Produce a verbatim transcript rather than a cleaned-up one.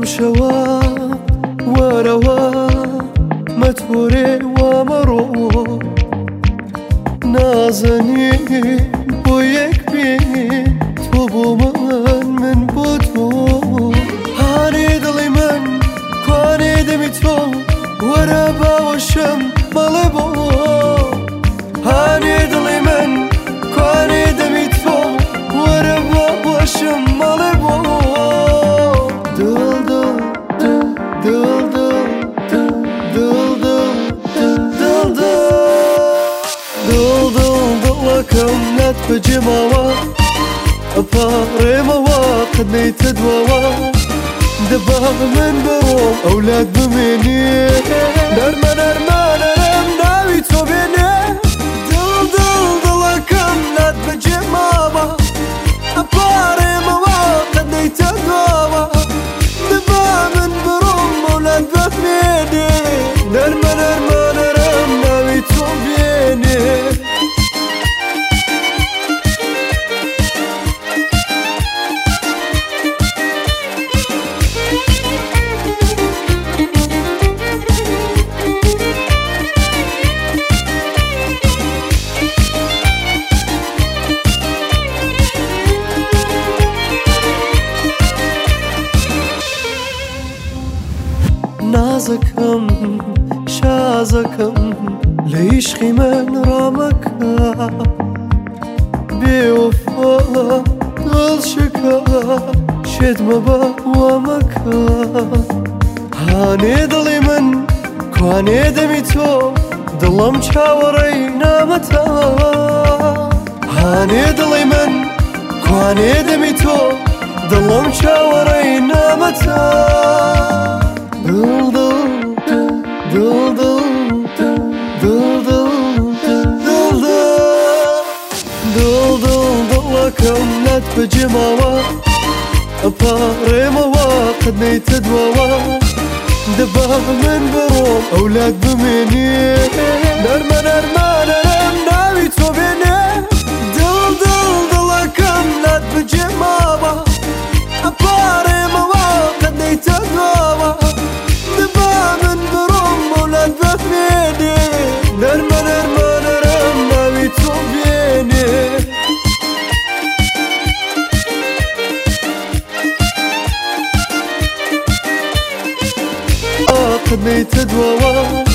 شەوە وەرەوە مەتۆرێ وامەڕۆ نازەنین بۆ یەک بین تۆ بۆ من من بۆ تۆ هانێ دڵی من کوانێ دەمی تۆ وەرە باوەشم بەڵێ بۆ هانێ دڵی من کوانێ دەمی تۆ وەرە باوەشم بەڵێ بۆ دڵ دڵ دڵ دڵ دڵ دڵ دڵ دڵ دڵ دڵەکەم نەت بەجێماوە ئەپارێمەوە قەت نەیتە دواوە دەبا من بەڕۆم ئەولاد بمێنێ نەرمە نەرمە نەرم ناوی تۆ بێنێ دڵ دڵ دڵەکەم نەت بەجێماوە ئەپارێمەوە قەت نەیتە دواوە دەبا من بەڕۆم ئەولاد بمێنێ نەرمە نەرمە نەرم ناوی تۆ بێنێ نازەکەم شازەکەم لە عیشقی من ڕامەکە بێوەفا دڵشکە شێت مەبە وامەکە هانێ دڵی من کوانێ دەمی تۆ دڵم چاوەڕێی نامەتە هانێ دڵی من کوانێ دەمی تۆ دڵم چاوەڕێی نامەتە دڵ دڵ دڵ دڵ دڵ دڵ دڵ دڵ دڵەکەم نەت بەجێماوە ئەپارێمەوە قەت نەیتە دواوە دەبا من بەڕۆم ئەولاد بمێنێ نەرمە نەرمە نەرم ناوی تۆ بێنێ دڵ دڵ دڵەکەم نەت بەجێماوە ئەپارێمەوە قەت نەیتە دواوە دەبا من بەڕۆم ئەولاد بمێنێ نەرمە نەرمە نەرم ناوی تۆ بێنێ قەت نەیتە دواوە